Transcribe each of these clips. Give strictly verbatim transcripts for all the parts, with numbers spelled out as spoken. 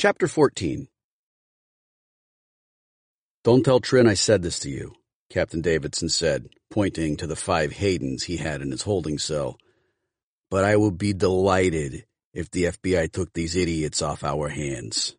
Chapter fourteen. "Don't tell Trin I said this to you," Captain Davidson said, pointing to the five Haydens he had in his holding cell. "But I would be delighted if the F B I took these idiots off our hands."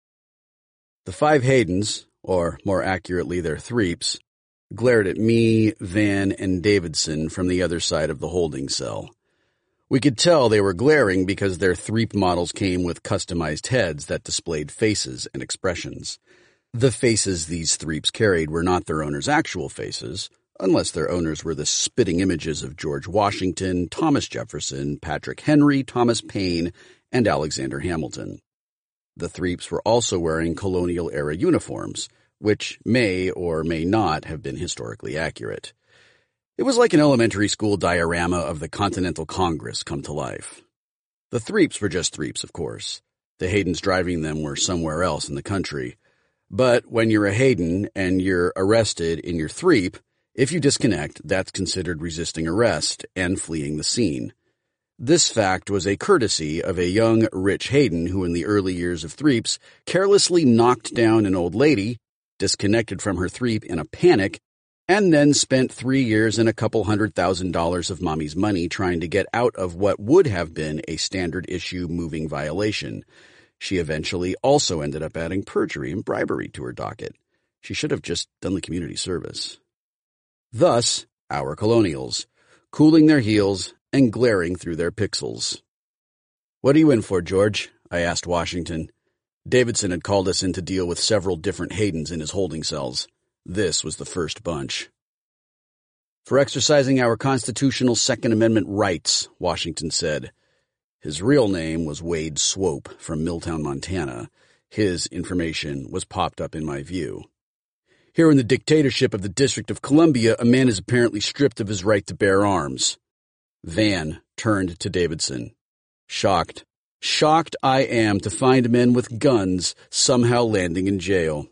The five Haydens, or more accurately their threeps, glared at me, Van, and Davidson from the other side of the holding cell. We could tell they were glaring because their threep models came with customized heads that displayed faces and expressions. The faces these threeps carried were not their owners' actual faces, unless their owners were the spitting images of George Washington, Thomas Jefferson, Patrick Henry, Thomas Paine, and Alexander Hamilton. The threeps were also wearing colonial-era uniforms, which may or may not have been historically accurate. It was like an elementary school diorama of the Continental Congress come to life. The threeps were just threeps, of course. The Haydens driving them were somewhere else in the country. But when you're a Hayden and you're arrested in your threep, if you disconnect, that's considered resisting arrest and fleeing the scene. This fact was a courtesy of a young, rich Hayden who in the early years of threeps carelessly knocked down an old lady, disconnected from her threep in a panic, and then spent three years and a couple hundred thousand dollars of mommy's money trying to get out of what would have been a standard-issue moving violation. She eventually also ended up adding perjury and bribery to her docket. She should have just done the community service. Thus, our colonials, cooling their heels and glaring through their pixels. "What are you in for, George?" I asked Washington. Davidson had called us in to deal with several different Haydens in his holding cells. This was the first bunch. "For exercising our constitutional Second Amendment rights," Washington said. His real name was Wade Swope from Milltown, Montana. His information was popped up in my view. "Here in the dictatorship of the District of Columbia, a man is apparently stripped of his right to bear arms." Van turned to Davidson. Shocked. Shocked I am to find men with guns somehow landing in jail.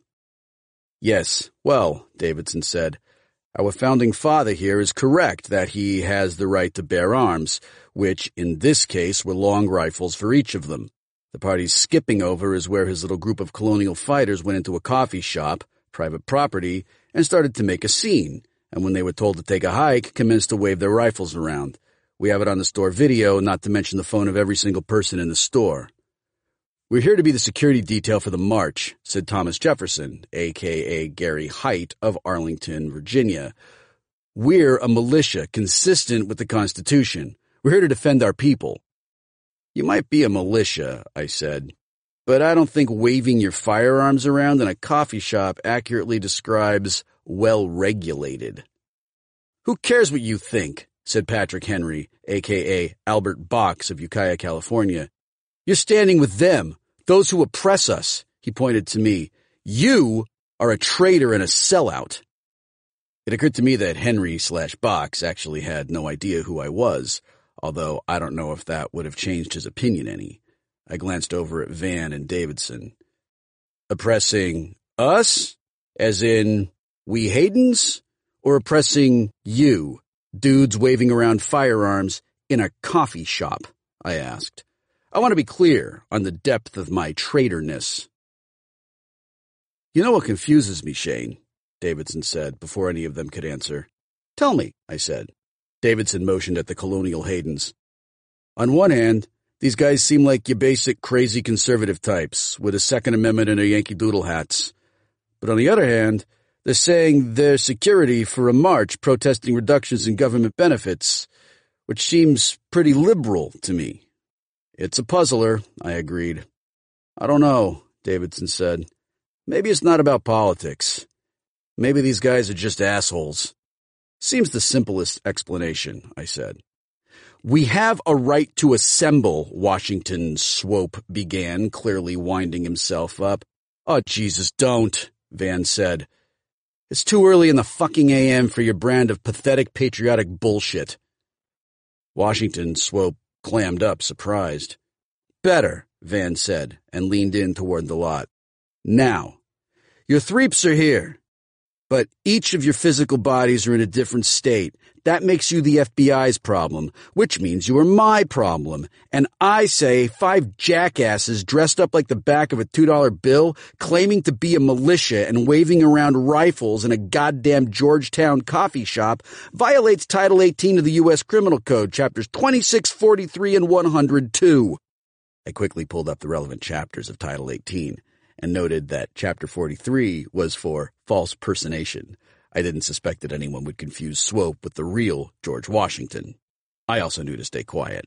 "Yes, well," Davidson said, "our founding father here is correct that he has the right to bear arms, which, in this case, were long rifles for each of them. The part he's skipping over is where his little group of colonial fighters went into a coffee shop, private property, and started to make a scene, and when they were told to take a hike, commenced to wave their rifles around. We have it on the store video, not to mention the phone of every single person in the store." "We're here to be the security detail for the march," said Thomas Jefferson, a k a. Gary Height of Arlington, Virginia. "We're a militia consistent with the Constitution. We're here to defend our people." "You might be a militia," I said, "but I don't think waving your firearms around in a coffee shop accurately describes well-regulated." "Who cares what you think?" said Patrick Henry, a k a. Albert Box of Ukiah, California. "You're standing with them, those who oppress us." He pointed to me. "You are a traitor and a sellout." It occurred to me that Henry slash Box actually had no idea who I was, although I don't know if that would have changed his opinion any. I glanced over at Van and Davidson. "Oppressing us? As in, we Haydens? Or oppressing you, dudes waving around firearms in a coffee shop?" I asked. "I want to be clear on the depth of my traitorness." "You know what confuses me, Shane?" Davidson said before any of them could answer. "Tell me," I said. Davidson motioned at the colonial Haydens. "On one hand, these guys seem like your basic crazy conservative types with a Second Amendment and their Yankee Doodle hats. But on the other hand, they're saying they're security for a march protesting reductions in government benefits, which seems pretty liberal to me." "It's a puzzler," I agreed. "I don't know," Davidson said. "Maybe it's not about politics. Maybe these guys are just assholes." "Seems the simplest explanation," I said. "We have a right to assemble," Washington Swope began, clearly winding himself up. "Oh, Jesus, don't," Van said. "It's too early in the fucking A M for your brand of pathetic patriotic bullshit." Washington Swope clammed up, surprised. "Better," Van said, and leaned in toward the lot. "Now, your threeps are here. But each of your physical bodies are in a different state. That makes you the F B I's problem, which means you are my problem. And I say five jackasses dressed up like the back of a two dollar bill, claiming to be a militia and waving around rifles in a goddamn Georgetown coffee shop violates Title eighteen of the U S Criminal Code, chapters twenty-six, forty-three, and one hundred two. I quickly pulled up the relevant chapters of Title eighteen and noted that Chapter forty-three was for false personation. I didn't suspect that anyone would confuse Swope with the real George Washington. I also knew to stay quiet.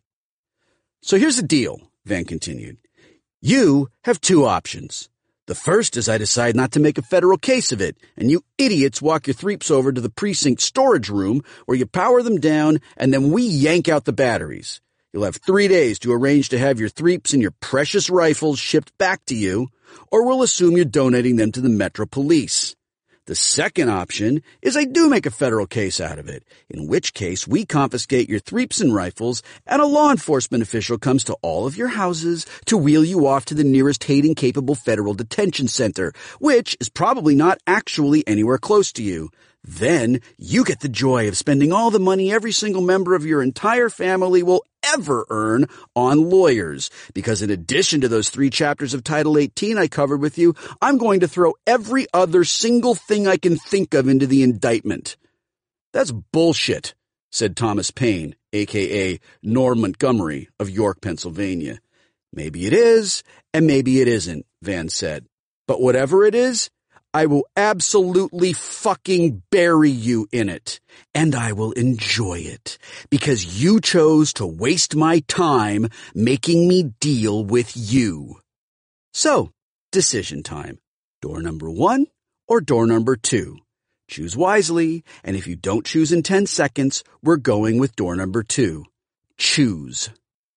So here's the deal, Van continued. You have two options. The first is I decide not to make a federal case of it, and you idiots walk your threeps over to the precinct storage room where you power them down, and then we yank out the batteries. You'll have three days to arrange to have your threeps and your precious rifles shipped back to you, or we'll assume you're donating them to the Metro Police. The second option is I do make a federal case out of it, in which case we confiscate your threeps and rifles, and a law enforcement official comes to all of your houses to wheel you off to the nearest Hating-capable federal detention center, which is probably not actually anywhere close to you. Then you get the joy of spending all the money every single member of your entire family will ever earn on lawyers, because in addition to those three chapters of Title eighteen I covered with you, I'm going to throw every other single thing I can think of into the indictment. That's bullshit, said Thomas Paine, a k a. Norm Montgomery of York, Pennsylvania. Maybe it is, and maybe it isn't, Van said. But whatever it is, I will absolutely fucking bury you in it, and I will enjoy it, because you chose to waste my time making me deal with you. So, decision time. Door number one or door number two? Choose wisely, and if you don't choose in ten seconds, we're going with door number two. Choose.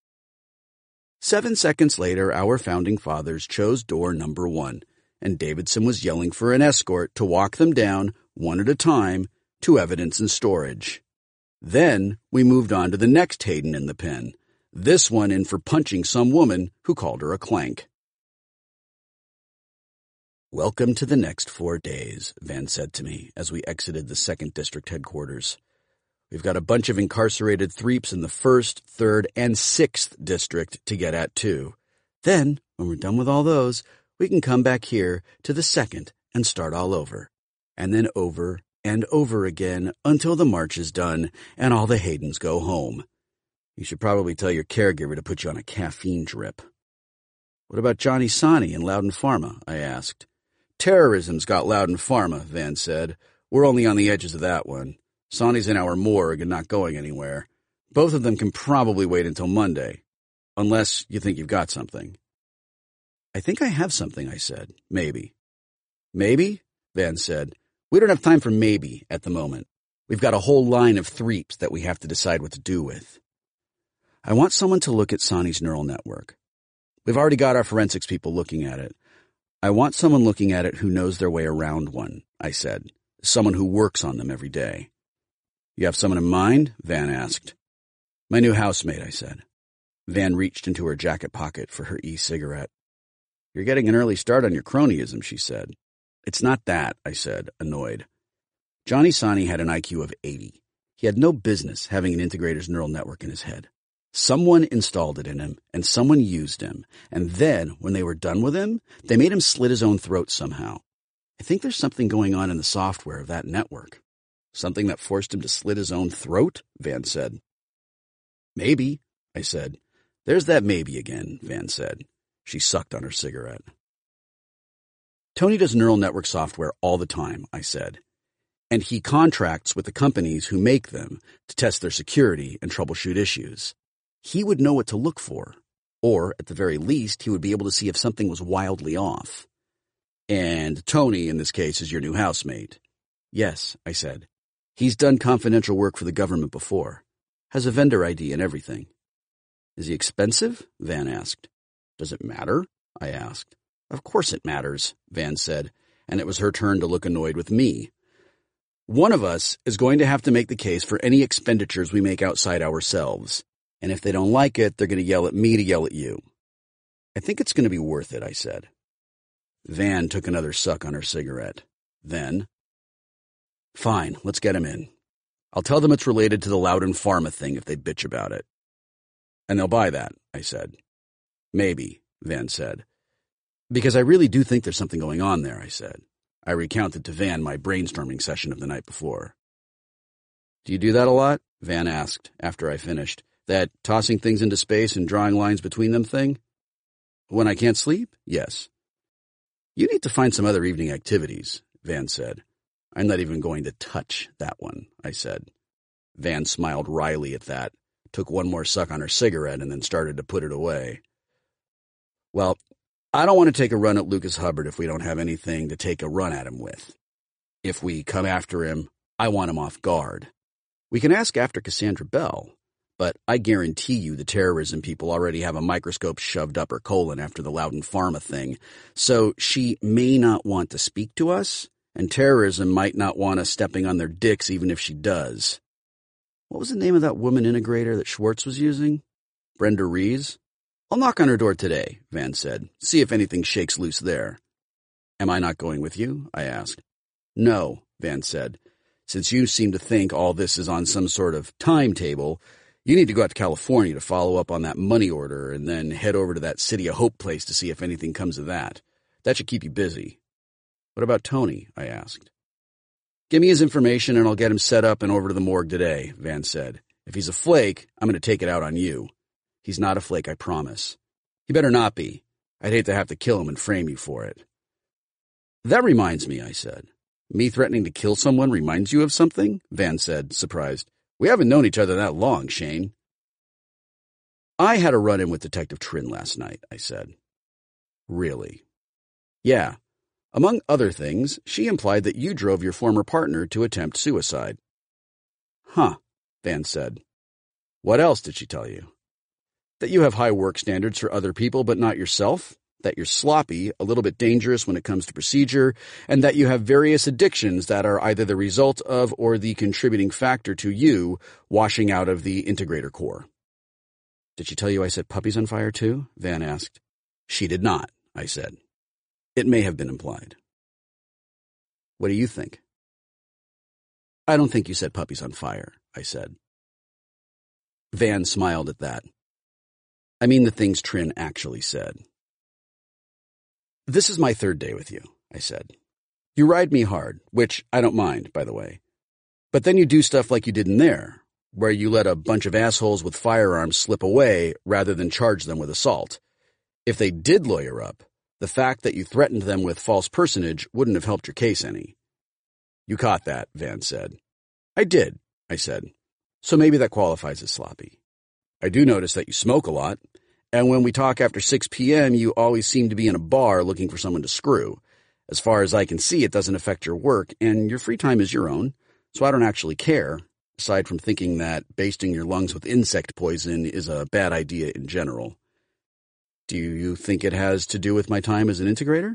Seven seconds later, our founding fathers chose door number one, and Davidson was yelling for an escort to walk them down, one at a time, to evidence and storage. Then we moved on to the next Hayden in the pen, this one in for punching some woman who called her a clank. Welcome to the next four days, Van said to me as we exited the second District headquarters. We've got a bunch of incarcerated threeps in the first, third, and sixth District to get at, too. Then, when we're done with all those, we can come back here to the second and start all over, and then over and over again until the march is done and all the Haydens go home. You should probably tell your caregiver to put you on a caffeine drip. What about Johnny Sani and Loudon Pharma? I asked. Terrorism's got Loudon Pharma, Van said. We're only on the edges of that one. Sani's in our morgue and not going anywhere. Both of them can probably wait until Monday, unless you think you've got something. I think I have something, I said. Maybe. Maybe? Van said. We don't have time for maybe at the moment. We've got a whole line of threeps that we have to decide what to do with. I want someone to look at Sani's neural network. We've already got our forensics people looking at it. I want someone looking at it who knows their way around one, I said. Someone who works on them every day. You have someone in mind? Van asked. My new housemate, I said. Van reached into her jacket pocket for her e-cigarette. You're getting an early start on your cronyism, she said. It's not that, I said, annoyed. Johnny Sani had an I Q of eighty. He had no business having an integrator's neural network in his head. Someone installed it in him, and someone used him, and then, when they were done with him, they made him slit his own throat somehow. I think there's something going on in the software of that network. Something that forced him to slit his own throat? Van said. Maybe, I said. There's that maybe again, Van said. She sucked on her cigarette. Tony does neural network software all the time, I said. And he contracts with the companies who make them to test their security and troubleshoot issues. He would know what to look for. Or, at the very least, he would be able to see if something was wildly off. And Tony, in this case, is your new housemate. Yes, I said. He's done confidential work for the government before. Has a vendor I D and everything. Is he expensive? Van asked. Does it matter? I asked. Of course it matters, Van said, and it was her turn to look annoyed with me. One of us is going to have to make the case for any expenditures we make outside ourselves, and if they don't like it, they're going to yell at me to yell at you. I think it's going to be worth it, I said. Van took another suck on her cigarette. Then, Fine, let's get him in. I'll tell them it's related to the Loudon Pharma thing if they bitch about it. And they'll buy that, I said. Maybe, Van said. Because I really do think there's something going on there, I said. I recounted to Van my brainstorming session of the night before. Do you do that a lot? Van asked after I finished. That tossing things into space and drawing lines between them thing? When I can't sleep? Yes. You need to find some other evening activities, Van said. I'm not even going to touch that one, I said. Van smiled wryly at that, took one more suck on her cigarette, and then started to put it away. Well, I don't want to take a run at Lucas Hubbard if we don't have anything to take a run at him with. If we come after him, I want him off guard. We can ask after Cassandra Bell, but I guarantee you the terrorism people already have a microscope shoved up her colon after the Loudon Pharma thing, so she may not want to speak to us, and terrorism might not want us stepping on their dicks even if she does. What was the name of that woman integrator that Schwartz was using? Brenda Rees? I'll knock on her door today, Van said. See if anything shakes loose there. Am I not going with you? I asked. No, Van said. Since you seem to think all this is on some sort of timetable, you need to go out to California to follow up on that money order and then head over to that City of Hope place to see if anything comes of that. That should keep you busy. What about Tony? I asked. Give me his information and I'll get him set up and over to the morgue today, Van said. If he's a flake, I'm going to take it out on you. He's not a flake, I promise. He better not be. I'd hate to have to kill him and frame you for it. That reminds me, I said. Me threatening to kill someone reminds you of something? Van said, surprised. We haven't known each other that long, Shane. I had a run-in with Detective Trin last night, I said. Really? Yeah. Among other things, she implied that you drove your former partner to attempt suicide. Huh, Van said. What else did she tell you? That you have high work standards for other people but not yourself, that you're sloppy, a little bit dangerous when it comes to procedure, and that you have various addictions that are either the result of or the contributing factor to you washing out of the integrator core. Did she tell you I set puppies on fire too? Van asked. She did not, I said. It may have been implied. What do you think? I don't think you set puppies on fire, I said. Van smiled at that. I mean the things Trin actually said. This is my third day with you, I said. You ride me hard, which I don't mind, by the way. But then you do stuff like you did in there, where you let a bunch of assholes with firearms slip away rather than charge them with assault. If they did lawyer up, the fact that you threatened them with false personage wouldn't have helped your case any. You caught that, Van said. I did, I said. So maybe that qualifies as sloppy. I do notice that you smoke a lot, and when we talk after six p.m., you always seem to be in a bar looking for someone to screw. As far as I can see, it doesn't affect your work, and your free time is your own, so I don't actually care, aside from thinking that basting your lungs with insect poison is a bad idea in general. Do you think it has to do with my time as an integrator?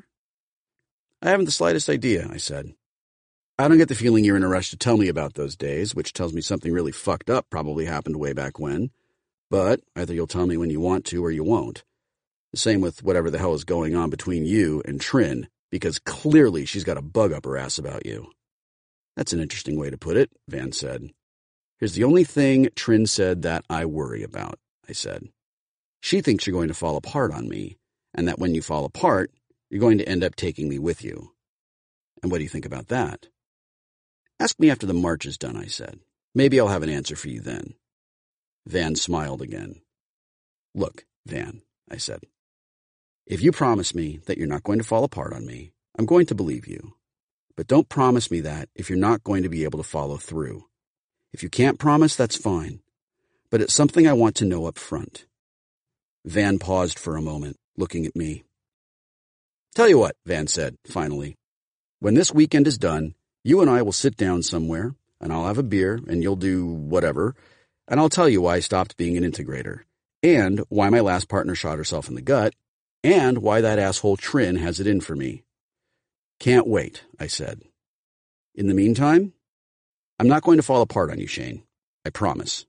I haven't the slightest idea, I said. I don't get the feeling you're in a rush to tell me about those days, which tells me something really fucked up probably happened way back when. But either you'll tell me when you want to or you won't. The same with whatever the hell is going on between you and Trin, because clearly she's got a bug up her ass about you. That's an interesting way to put it, Van said. Here's the only thing Trin said that I worry about, I said. She thinks you're going to fall apart on me, and that when you fall apart, you're going to end up taking me with you. And what do you think about that? Ask me after the march is done, I said. Maybe I'll have an answer for you then. Van smiled again. Look, Van, I said. If you promise me that you're not going to fall apart on me, I'm going to believe you. But don't promise me that if you're not going to be able to follow through. If you can't promise, that's fine. But it's something I want to know up front. Van paused for a moment, looking at me. Tell you what, Van said, finally. When this weekend is done, you and I will sit down somewhere, and I'll have a beer, and you'll do whatever, and I'll tell you why I stopped being an integrator, and why my last partner shot herself in the gut, and why that asshole Trin has it in for me. Can't wait, I said. In the meantime, I'm not going to fall apart on you, Shane. I promise.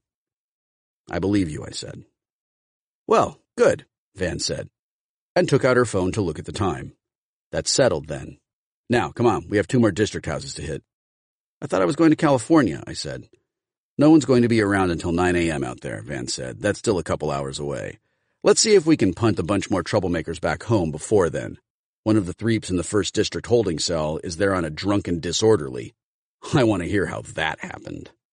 I believe you, I said. Well, good, Van said, and took out her phone to look at the time. That's settled then. Now, come on, we have two more district houses to hit. I thought I was going to California, I said. No one's going to be around until nine a.m. out there, Vance said. That's still a couple hours away. Let's see if we can punt a bunch more troublemakers back home before then. One of the threeps in the first district holding cell is there on a drunken disorderly. I want to hear how that happened.